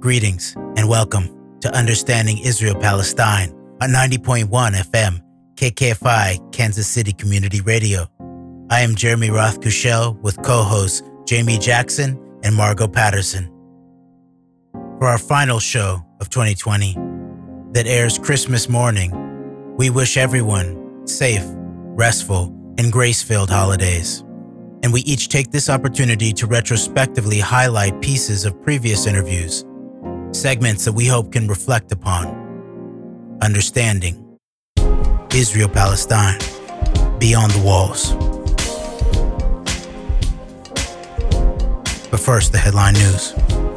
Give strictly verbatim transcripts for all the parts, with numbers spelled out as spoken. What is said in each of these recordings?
Greetings and welcome to Understanding Israel-Palestine on ninety point one F M, K K F I, Kansas City Community Radio. I am Jeremy Roth-Kushel with co-hosts Jamie Jackson and Margot Patterson. For our final show of twenty twenty that airs Christmas morning, we wish everyone safe, restful, and grace-filled holidays. And we each take this opportunity to retrospectively highlight pieces of previous interviews, segments that we hope can reflect upon understanding Israel-Palestine beyond the walls. But first, the headline news.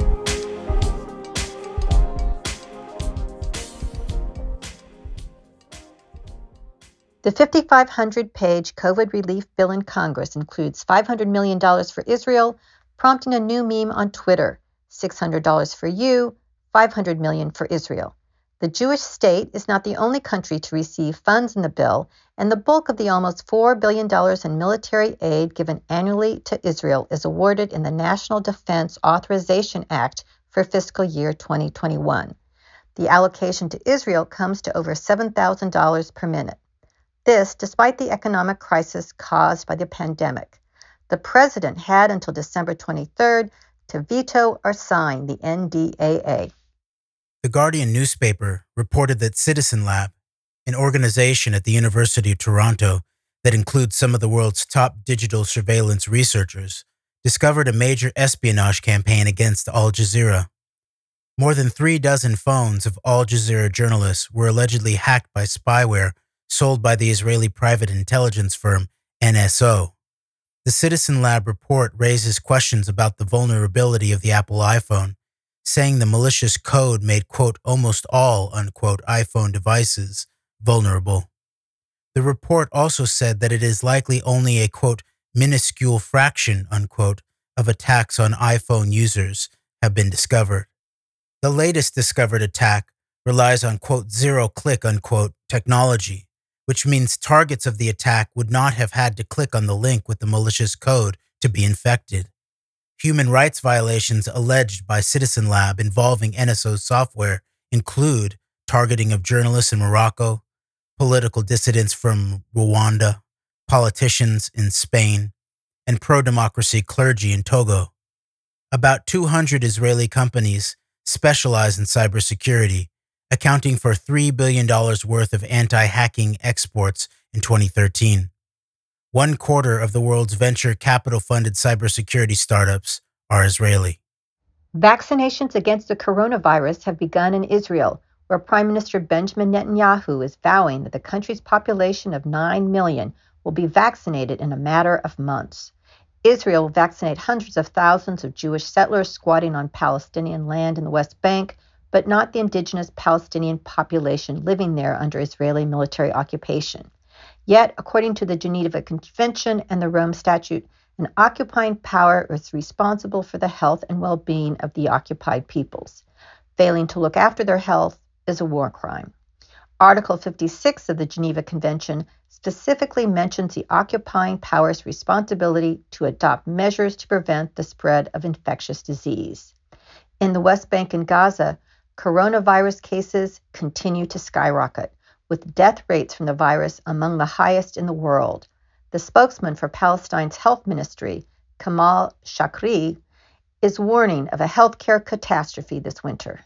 The fifty-five hundred page COVID relief bill in Congress includes five hundred million dollars for Israel, prompting a new meme on Twitter, six hundred dollars for you, five hundred million dollars for Israel. The Jewish state is not the only country to receive funds in the bill, and the bulk of the almost four billion dollars in military aid given annually to Israel is awarded in the National Defense Authorization Act for fiscal year twenty twenty-one. The allocation to Israel comes to over seven thousand dollars per minute. This, despite the economic crisis caused by the pandemic. The president had until December twenty-third to veto or sign the N D A A. The Guardian newspaper reported that Citizen Lab, an organization at the University of Toronto that includes some of the world's top digital surveillance researchers, discovered a major espionage campaign against Al Jazeera. More than three dozen phones of Al Jazeera journalists were allegedly hacked by spyware sold by the Israeli private intelligence firm N S O. The Citizen Lab report raises questions about the vulnerability of the Apple iPhone, saying the malicious code made, quote, almost all, unquote, iPhone devices vulnerable. The report also said that it is likely only a, quote, minuscule fraction, unquote, of attacks on iPhone users have been discovered. The latest discovered attack relies on, quote, zero-click, unquote, technology, which means targets of the attack would not have had to click on the link with the malicious code to be infected. Human rights violations alleged by Citizen Lab involving N S O's software include targeting of journalists in Morocco, political dissidents from Rwanda, politicians in Spain, and pro-democracy clergy in Togo. About two hundred Israeli companies specialize in cybersecurity, accounting for three billion dollars worth of anti-hacking exports in twenty thirteen. One quarter of the world's venture capital-funded cybersecurity startups are Israeli. Vaccinations against the coronavirus have begun in Israel, where Prime Minister Benjamin Netanyahu is vowing that the country's population of nine million will be vaccinated in a matter of months. Israel will vaccinate hundreds of thousands of Jewish settlers squatting on Palestinian land in the West Bank, but not the indigenous Palestinian population living there under Israeli military occupation. Yet, according to the Geneva Convention and the Rome Statute, an occupying power is responsible for the health and well-being of the occupied peoples. Failing to look after their health is a war crime. Article fifty-six of the Geneva Convention specifically mentions the occupying power's responsibility to adopt measures to prevent the spread of infectious disease. In the West Bank and Gaza, coronavirus cases continue to skyrocket, with death rates from the virus among the highest in the world. The spokesman for Palestine's health ministry, Kamal Shakri, is warning of a healthcare catastrophe this winter.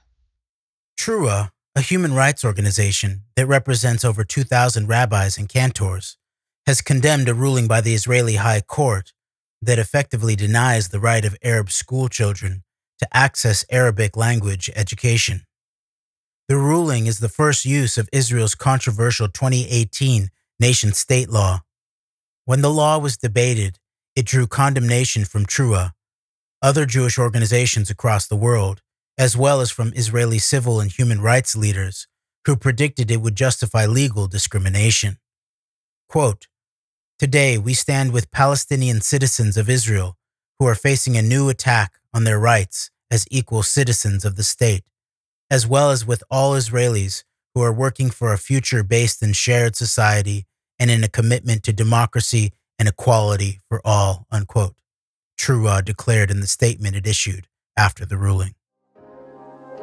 Trua, a human rights organization that represents over two thousand rabbis and cantors, has condemned a ruling by the Israeli High Court that effectively denies the right of Arab school children to access Arabic language education. The ruling is the first use of Israel's controversial twenty eighteen nation-state law. When the law was debated, it drew condemnation from Trua, other Jewish organizations across the world, as well as from Israeli civil and human rights leaders who predicted it would justify legal discrimination. Quote, "Today we stand with Palestinian citizens of Israel who are facing a new attack on their rights as equal citizens of the state, as well as with all Israelis who are working for a future based in shared society and in a commitment to democracy and equality for all," unquote, Trua declared in the statement it issued after the ruling.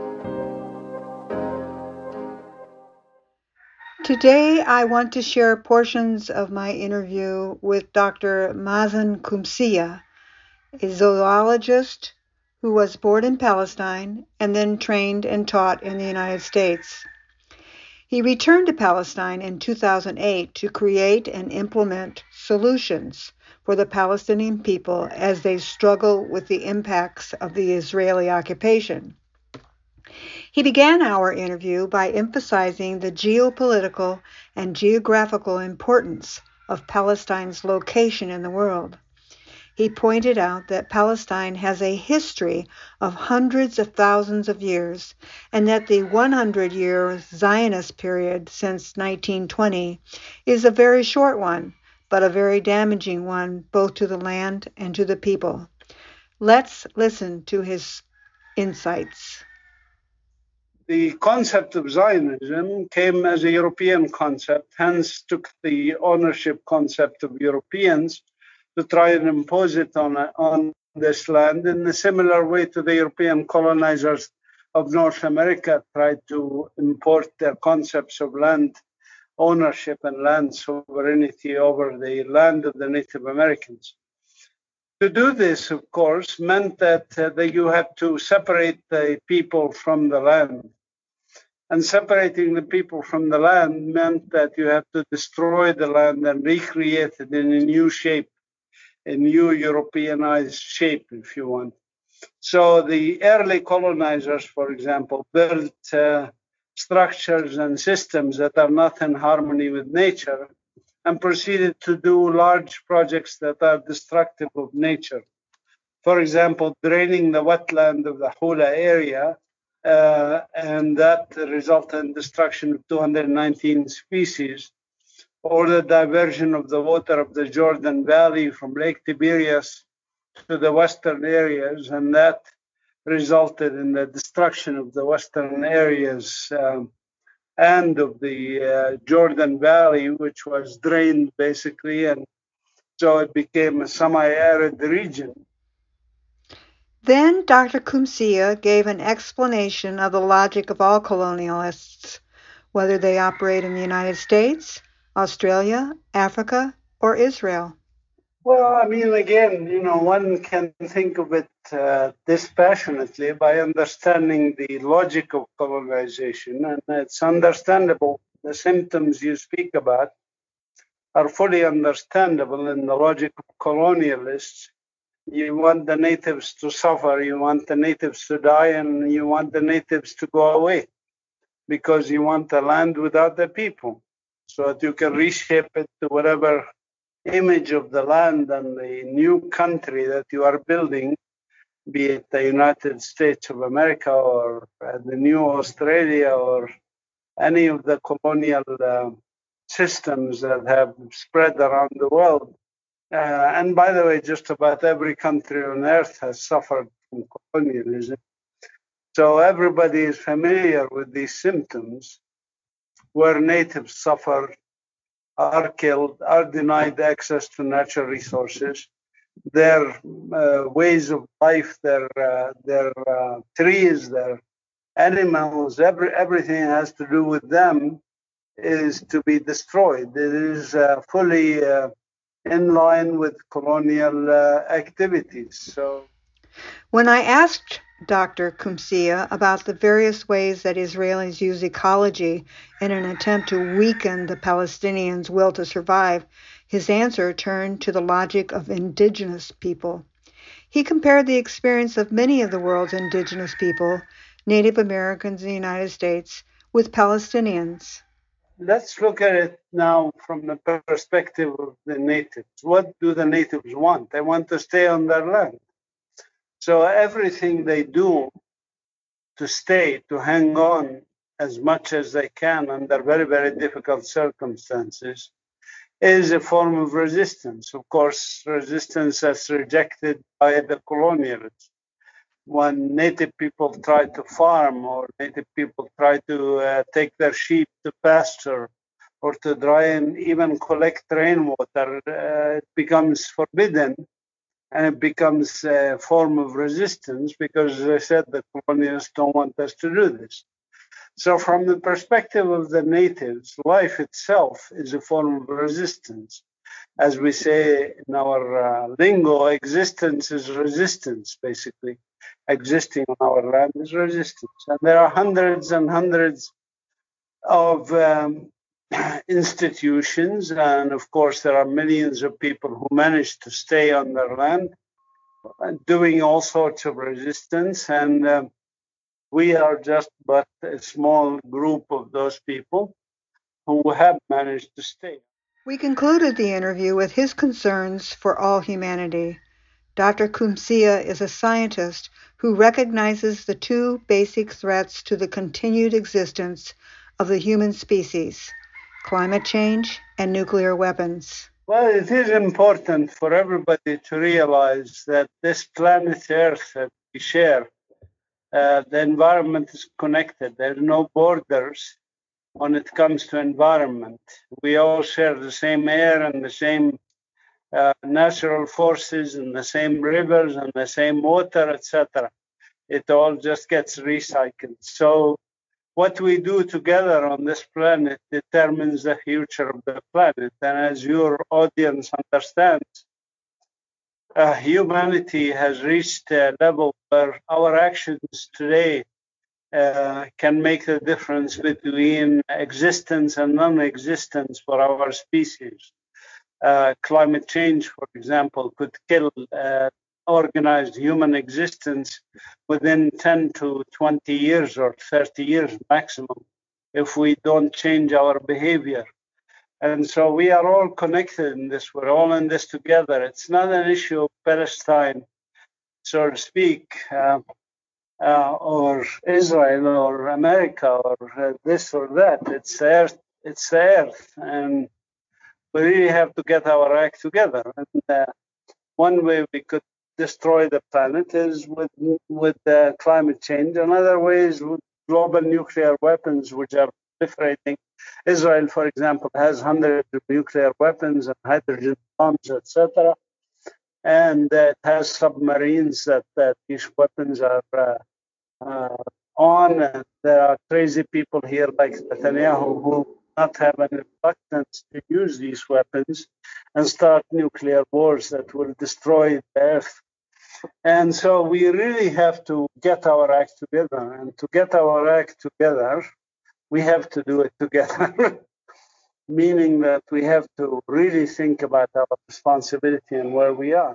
Today, I want to share portions of my interview with Doctor Mazen Kumsia, a zoologist who was born in Palestine and then trained and taught in the United States. He returned to Palestine in two thousand eight to create and implement solutions for the Palestinian people as they struggle with the impacts of the Israeli occupation. He began our interview by emphasizing the geopolitical and geographical importance of Palestine's location in the world. He pointed out that Palestine has a history of hundreds of thousands of years, and that the hundred-year Zionist period since nineteen twenty is a very short one, but a very damaging one both to the land and to the people. Let's listen to his insights. The concept of Zionism came as a European concept, hence took the ownership concept of Europeans to try and impose it on, on this land in a similar way to the European colonizers of North America tried to import their concepts of land ownership and land sovereignty over the land of the Native Americans. To do this, of course, meant that, uh, that you had to separate the people from the land. And separating the people from the land meant that you have to destroy the land and recreate it in a new shape, a new Europeanized shape, if you want. So the early colonizers, for example, built uh, structures and systems that are not in harmony with nature and proceeded to do large projects that are destructive of nature. For example, draining the wetland of the Hula area, Uh, and that resulted in destruction of two hundred nineteen species, or the diversion of the water of the Jordan Valley from Lake Tiberias to the western areas, and that resulted in the destruction of the western areas um, and of the uh, Jordan Valley, which was drained basically, and so it became a semi-arid region. Then Doctor Kumsia gave an explanation of the logic of all colonialists, whether they operate in the United States, Australia, Africa, or Israel. Well, I mean, again, you know, one can think of it uh, dispassionately by understanding the logic of colonization, and it's understandable. The symptoms you speak about are fully understandable in the logic of colonialists. You want the natives to suffer, you want the natives to die, and you want the natives to go away because you want the land without the people so that you can reshape it to whatever image of the land and the new country that you are building, be it the United States of America or uh, the new Australia or any of the colonial uh, systems that have spread around the world. Uh, and by the way, just about every country on earth has suffered from colonialism. So everybody is familiar with these symptoms where natives suffer, are killed, are denied access to natural resources. Their uh, ways of life, their uh, their uh, trees, their animals, every, everything has to do with them is to be destroyed. It is uh, fully uh, in line with colonial uh, activities. So, when I asked Doctor Kumsia about the various ways that Israelis use ecology in an attempt to weaken the Palestinians' will to survive, his answer turned to the logic of indigenous people. He compared the experience of many of the world's indigenous people, Native Americans in the United States, with Palestinians. Let's look at it now from the perspective of the natives. What do the natives want? They want to stay on their land. So everything they do to stay, to hang on as much as they can under very, very difficult circumstances is a form of resistance. Of course, resistance that's rejected by the colonialists. When native people try to farm or native people try to uh, take their sheep to pasture or to dry and even collect rainwater, uh, it becomes forbidden and it becomes a form of resistance because, as I said, the colonialists don't want us to do this. So from the perspective of the natives, life itself is a form of resistance. As we say in our uh, lingo, existence is resistance, basically. Existing on our land is resistance. And there are hundreds and hundreds of um, institutions, and of course there are millions of people who manage to stay on their land, doing all sorts of resistance, and um, we are just but a small group of those people who have managed to stay. We concluded the interview with his concerns for all humanity. Doctor Qumsia is a scientist who recognizes the two basic threats to the continued existence of the human species: climate change and nuclear weapons. Well, it is important for everybody to realize that this planet Earth that we share, uh, the environment is connected. There are no borders when it comes to environment. We all share the same air and the same uh, natural forces and the same rivers and the same water, et cetera. It all just gets recycled. So what we do together on this planet determines the future of the planet. And as your audience understands, uh, humanity has reached a level where our actions today uh, can make the difference between existence and non-existence for our species. Uh, climate change, for example, could kill uh, organized human existence within ten to twenty years or thirty years maximum if we don't change our behavior. And so we are all connected in this. We're all in this together. It's not an issue of Palestine, so to speak, uh, uh, or Israel or America or uh, this or that. It's the earth. It's the earth. And we really have to get our act together. And uh, one way we could destroy the planet is with with uh, climate change. Another way is with global nuclear weapons, which are proliferating. Israel, for example, has hundreds of nuclear weapons and hydrogen bombs, et cetera. And uh, it has submarines that, that these weapons are uh, uh, on. And there are crazy people here like Netanyahu who not have any reluctance to use these weapons and start nuclear wars that will destroy the earth. And so we really have to get our act together. And to get our act together, we have to do it together, meaning that we have to really think about our responsibility and where we are.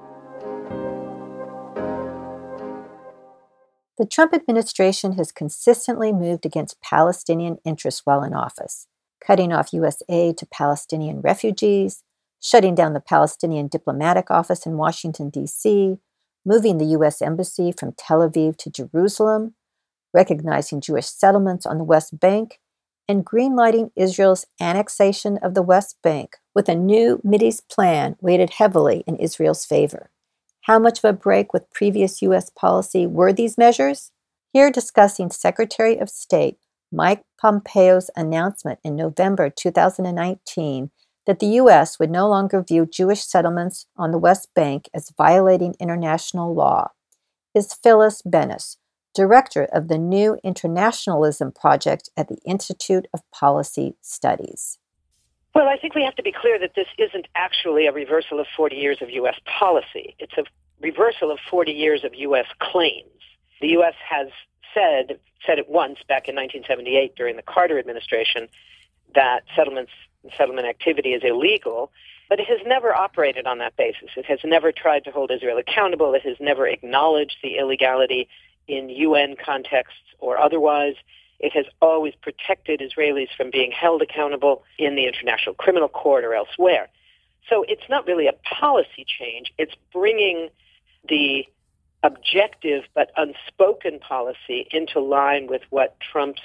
The Trump administration has consistently moved against Palestinian interests while in office, cutting off U S aid to Palestinian refugees, shutting down the Palestinian diplomatic office in Washington, D C, moving the U S embassy from Tel Aviv to Jerusalem, recognizing Jewish settlements on the West Bank, and greenlighting Israel's annexation of the West Bank with a new Mideast plan weighted heavily in Israel's favor. How much of a break with previous U S policy were these measures? Here discussing Secretary of State Mike Pompeo's announcement in November two thousand nineteen that the U S would no longer view Jewish settlements on the West Bank as violating international law is Phyllis Bennis, Director of the New Internationalism Project at the Institute of Policy Studies. Well, I think we have to be clear that this isn't actually a reversal of forty years of U S policy. It's a reversal of forty years of U S claims. The U S has said, said it once back in nineteen seventy-eight during the Carter administration that settlements settlement activity is illegal, but it has never operated on that basis. It has never tried to hold Israel accountable. It has never acknowledged the illegality in U N contexts or otherwise. It has always protected Israelis from being held accountable in the International Criminal Court or elsewhere. So it's not really a policy change. It's bringing the objective but unspoken policy into line with what Trump's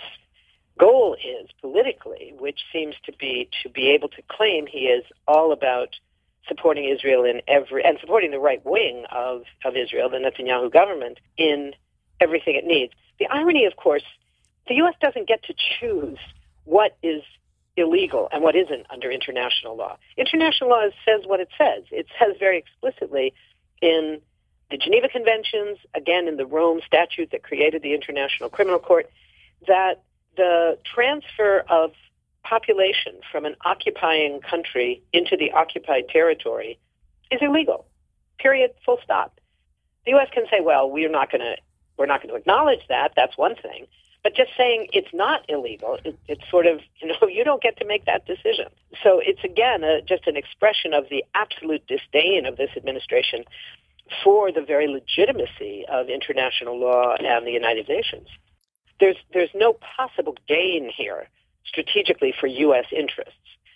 goal is politically, which seems to be to be able to claim he is all about supporting Israel in every, and supporting the right wing of, of Israel, the Netanyahu government, in everything it needs. The irony, of course, the U S doesn't get to choose what is illegal and what isn't under international law. International law says what it says. It says very explicitly in the Geneva Conventions, again in the Rome Statute that created the International Criminal Court, that the transfer of population from an occupying country into the occupied territory is illegal. Period. Full stop. The U S can say, well, we're not going to we're not going to acknowledge that. That's one thing. But just saying it's not illegal, it, it's sort of, you know, you don't get to make that decision. So it's, again, a, just an expression of the absolute disdain of this administration for the very legitimacy of international law and the United Nations. There's there's no possible gain here strategically for U S interests.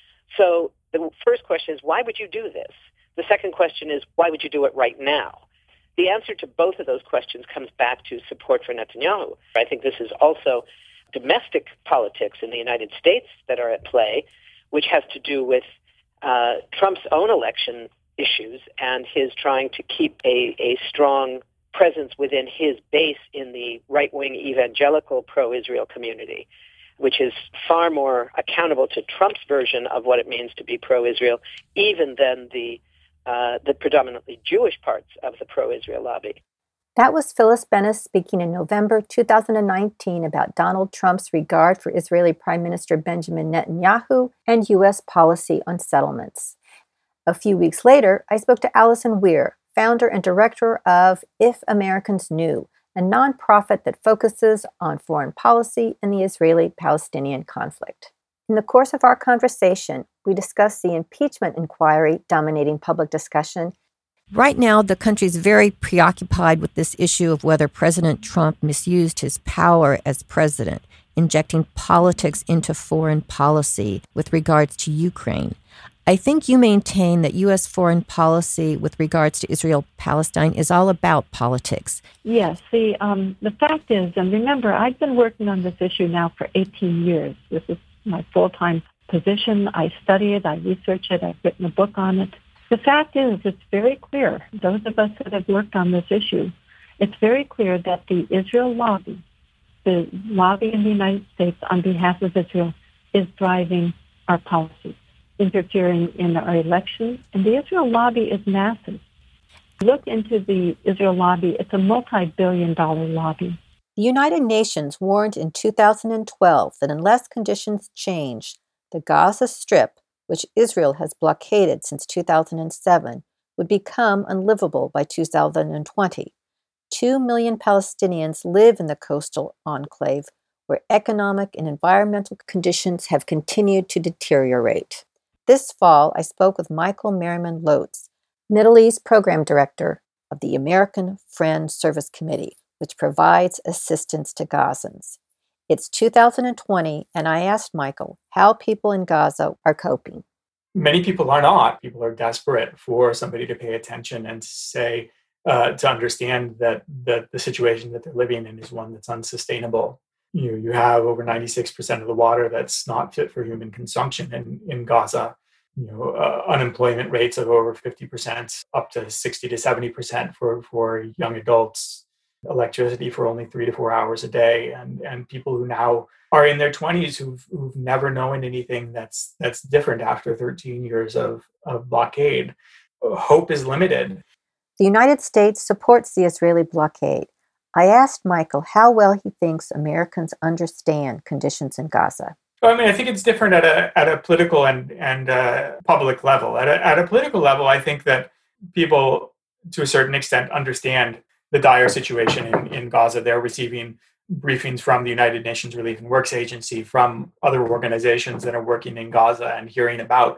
So the first question is, why would you do this? The second question is, why would you do it right now? The answer to both of those questions comes back to support for Netanyahu. I think this is also domestic politics in the United States that are at play, which has to do with uh, Trump's own election issues and his trying to keep a, a strong presence within his base in the right-wing evangelical pro-Israel community, which is far more accountable to Trump's version of what it means to be pro-Israel, even than the uh, the predominantly Jewish parts of the pro-Israel lobby. That was Phyllis Bennis speaking in November two thousand nineteen about Donald Trump's regard for Israeli Prime Minister Benjamin Netanyahu and U S policy on settlements. A few weeks later, I spoke to Allison Weir, founder and director of If Americans Knew, a nonprofit that focuses on foreign policy and the Israeli-Palestinian conflict. In the course of our conversation, we discussed the impeachment inquiry dominating public discussion. Right now, the country is very preoccupied with this issue of whether President Trump misused his power as president, injecting politics into foreign policy with regards to Ukraine. I think you maintain that U S foreign policy with regards to Israel-Palestine is all about politics. Yes. The, um, the fact is, and remember, I've been working on this issue now for eighteen years. This is my full-time position. I study it. I research it. I've written a book on it. The fact is, it's very clear, those of us that have worked on this issue, it's very clear that the Israel lobby, the lobby in the United States on behalf of Israel, is driving our policies, interfering in our elections. And the Israel lobby is massive. Look into the Israel lobby. It's a multi-billion dollar lobby. The United Nations warned in two thousand twelve that unless conditions change, the Gaza Strip, which Israel has blockaded since two thousand seven, would become unlivable by two thousand twenty. Two million Palestinians live in the coastal enclave, where economic and environmental conditions have continued to deteriorate. This fall, I spoke with Michael Merriman Lotz, Middle East Program Director of the American Friends Service Committee, which provides assistance to Gazans. It's two thousand twenty, and I asked Michael how people in Gaza are coping. Many people are not. People are desperate for somebody to pay attention and to say, uh, to understand that, that the situation that they're living in is one that's unsustainable. You, you have over ninety-six percent of the water that's not fit for human consumption in, in Gaza. You know, uh, unemployment rates of over fifty percent, up to sixty to seventy percent for, for young adults. Electricity for only three to four hours a day, and, and people who now are in their twenties who've, who've never known anything that's that's different after thirteen years of, of blockade. Hope is limited. The United States supports the Israeli blockade. I asked Michael how well he thinks Americans understand conditions in Gaza. Well, I mean, I think it's different at a at a political and and uh, public level. At a, at a political level, I think that people, to a certain extent, understand the dire situation in, in Gaza. They're receiving briefings from the United Nations Relief and Works Agency, from other organizations that are working in Gaza, and hearing about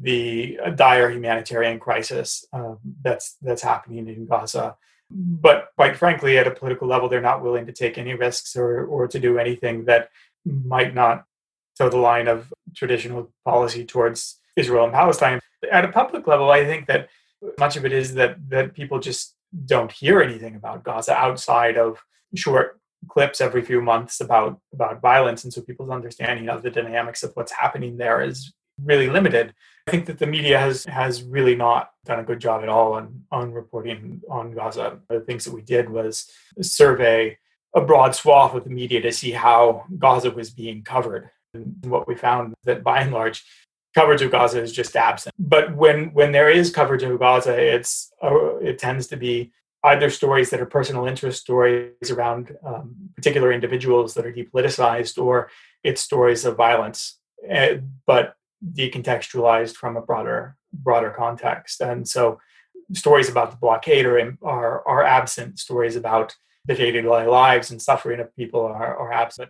the dire humanitarian crisis uh, that's that's happening in Gaza. But quite frankly, at a political level, they're not willing to take any risks or, or to do anything that might not toe the line of traditional policy towards Israel and Palestine. At a public level, I think that much of it is that that people just don't hear anything about Gaza outside of short clips every few months about, about violence. And so people's understanding of the dynamics of what's happening there is really limited. I think that the media has has really not done a good job at all on, on reporting on Gaza. One of the things that we did was survey a broad swath of the media to see how Gaza was being covered. And what we found that by and large, coverage of Gaza is just absent. But when when there is coverage of Gaza, it's uh, it tends to be either stories that are personal interest stories around um, particular individuals that are depoliticized, or it's stories of violence, uh, but decontextualized from a broader broader context. And so stories about the blockade are, are, are absent. Stories about the day-to-day lives and suffering of people are, are absent.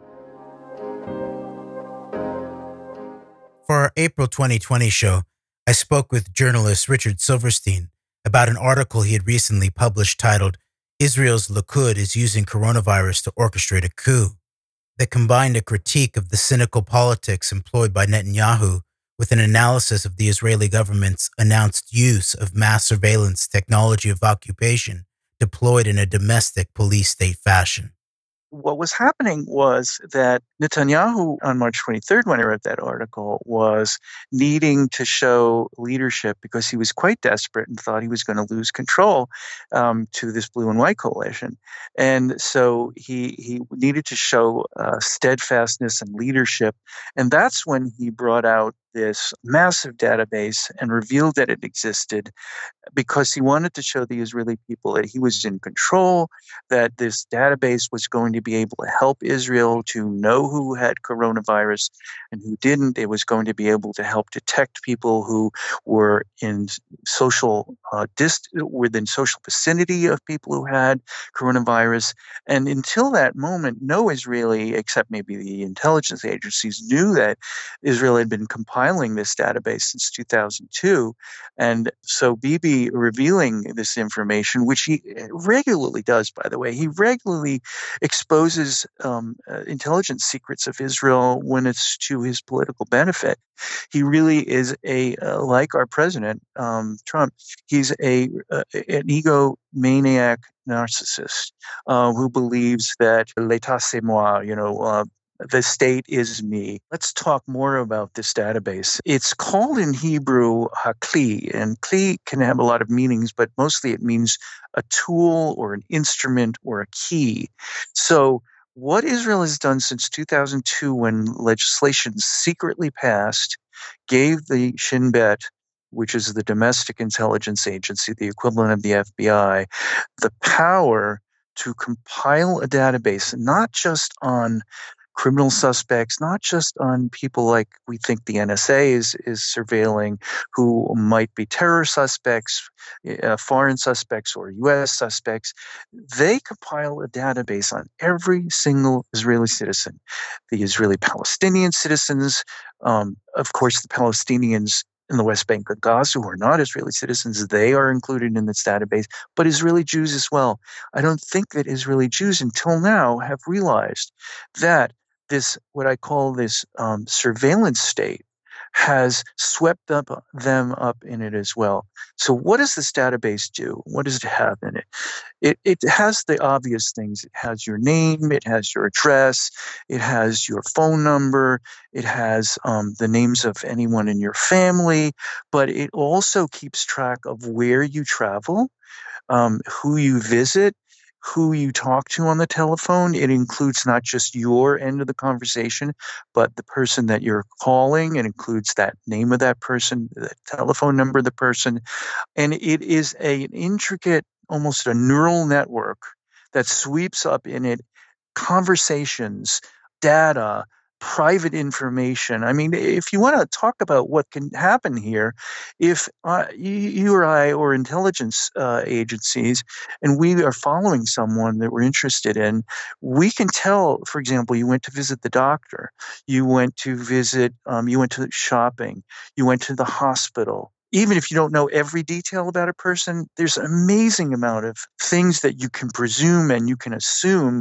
For our April twenty twenty show, I spoke with journalist Richard Silverstein about an article he had recently published titled, "Israel's Likud is Using Coronavirus to Orchestrate a Coup," that combined a critique of the cynical politics employed by Netanyahu with an analysis of the Israeli government's announced use of mass surveillance technology of occupation deployed in a domestic police state fashion. What was happening was that Netanyahu, on March twenty-third, when I wrote that article, was needing to show leadership because he was quite desperate and thought he was going to lose control um, to this blue and white coalition. And so he he needed to show uh, steadfastness and leadership. And that's when he brought out this massive database and revealed that it existed, because he wanted to show the Israeli people that he was in control, that this database was going to be able to help Israel to know who had coronavirus and who didn't. It was going to be able to help detect people who were in social uh, dist- within social vicinity of people who had coronavirus. And until that moment, no Israeli, except maybe the intelligence agencies, knew that Israel had been compiling this database since two thousand two. And so Bibi revealing this information, which he regularly does, by the way, he regularly exposes um, uh, intelligence secrets of Israel when it's to his political benefit. He really is a, uh, like our president, um, Trump, he's a uh, an egomaniac narcissist uh, who believes that l'état c'est moi, you know, uh, the state is me. Let's talk more about this database. It's called in Hebrew hakli, and kli can have a lot of meanings, but mostly it means a tool or an instrument or a key. So what Israel has done since two thousand two, when legislation secretly passed, gave the Shin Bet, which is the domestic intelligence agency, the equivalent of the F B I, the power to compile a database, not just on criminal suspects, not just on people like we think the N S A is, is surveilling, who might be terror suspects, uh, foreign suspects, or U S suspects. They compile a database on every single Israeli citizen, the Israeli Palestinian citizens, um, of course, the Palestinians in the West Bank and Gaza who are not Israeli citizens, they are included in this database, but Israeli Jews as well. I don't think that Israeli Jews until now have realized that this, what I call this um, surveillance state, has swept up them up in it as well. So what does this database do? What does it have in it? It it has the obvious things. It has your name, it has your address, it has your phone number, it has um, the names of anyone in your family, but it also keeps track of where you travel, um, who you visit, who you talk to on the telephone. It includes not just your end of the conversation, but the person that you're calling. It includes that name of that person, the telephone number of the person. And it is a, an intricate, almost a neural network that sweeps up in it conversations, data, private information. I mean, if you want to talk about what can happen here, if uh, you, you or I or intelligence uh, agencies, and we are following someone that we're interested in, we can tell, for example, you went to visit the doctor, you went to visit, um, you went to shopping, you went to the hospital. Even if you don't know every detail about a person, there's an amazing amount of things that you can presume and you can assume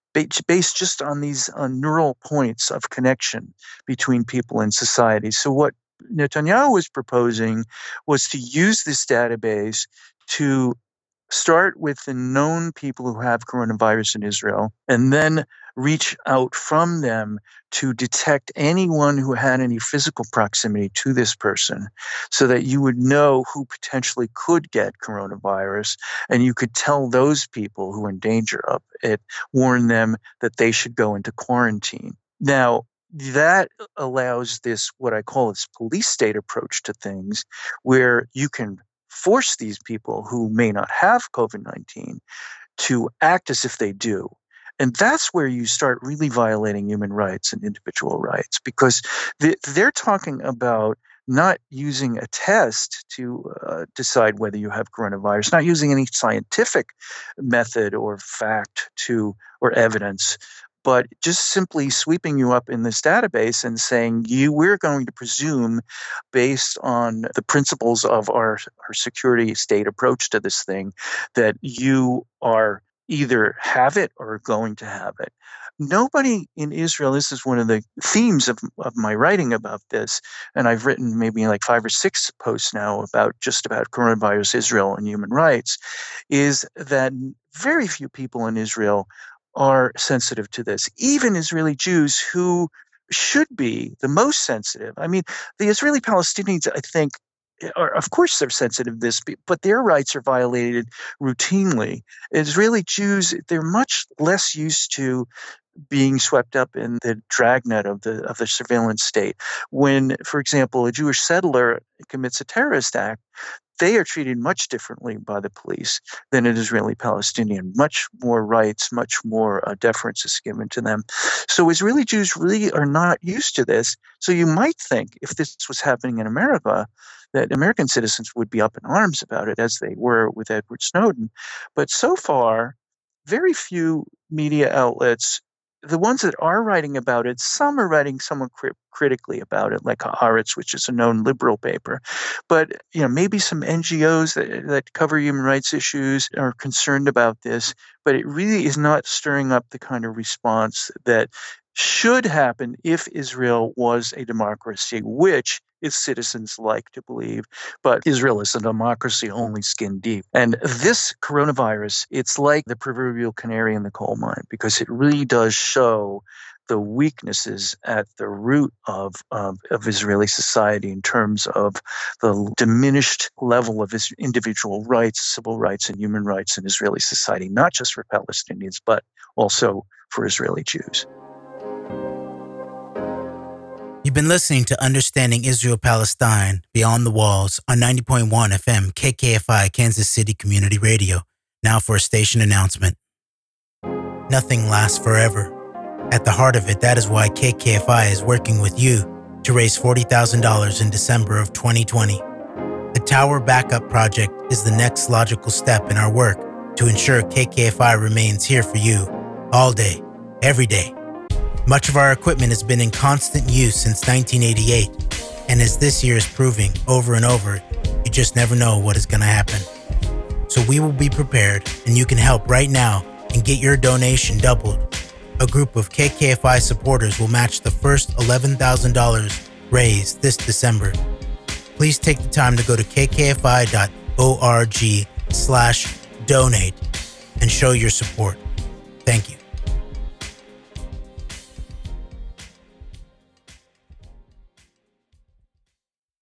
based just on these uh, neural points of connection between people and society. So what Netanyahu was proposing was to use this database to start with the known people who have coronavirus in Israel, and then reach out from them to detect anyone who had any physical proximity to this person, so that you would know who potentially could get coronavirus, and you could tell those people who are in danger of it, warn them that they should go into quarantine. Now, that allows this, what I call this police state approach to things, where you can force these people who may not have COVID nineteen to act as if they do. And that's where you start really violating human rights and individual rights, because they're talking about not using a test to uh, decide whether you have coronavirus, not using any scientific method or fact to or evidence, but just simply sweeping you up in this database and saying, you, we're going to presume, based on the principles of our, our security state approach to this thing, that you are either have it or are going to have it. Nobody in Israel, this is one of the themes of, of my writing about this, and I've written maybe like five or six posts now about just about coronavirus, Israel, and human rights, is that very few people in Israel are sensitive to this. Even Israeli Jews who should be the most sensitive. I mean, the Israeli Palestinians, I think, are, of course they're sensitive to this, but their rights are violated routinely. Israeli Jews, they're much less used to being swept up in the dragnet of the of the surveillance state. When, for example, a Jewish settler commits a terrorist act, they are treated much differently by the police than an Israeli Palestinian. Much more rights, much more uh, deference is given to them. So Israeli Jews really are not used to this. So you might think if this was happening in America, that American citizens would be up in arms about it, as they were with Edward Snowden. But so far, very few media outlets, the ones that are writing about it, some are writing somewhat cri- critically about it, like Haaretz, which is a known liberal paper. But you know, maybe some N G Os that, that cover human rights issues are concerned about this. But it really is not stirring up the kind of response that should happen if Israel was a democracy, which its citizens like to believe. But Israel is a democracy only skin deep. And this coronavirus, it's like the proverbial canary in the coal mine, because it really does show the weaknesses at the root of, of, of Israeli society in terms of the diminished level of individual rights, civil rights, and human rights in Israeli society, not just for Palestinians, but also for Israeli Jews. You've been listening to Understanding Israel-Palestine Beyond the Walls on ninety point one F M K K F I Kansas City Community Radio. Now for a station announcement. Nothing lasts forever. At the heart of it, that is why K K F I is working with you to raise forty thousand dollars in December of twenty twenty. The Tower Backup Project is the next logical step in our work to ensure K K F I remains here for you all day, every day. Much of our equipment has been in constant use since nineteen eighty-eight, and as this year is proving over and over, you just never know what is going to happen. So we will be prepared, and you can help right now and get your donation doubled. A group of K K F I supporters will match the first eleven thousand dollars raised this December. Please take the time to go to kkfi dot org slash donate and show your support. Thank you.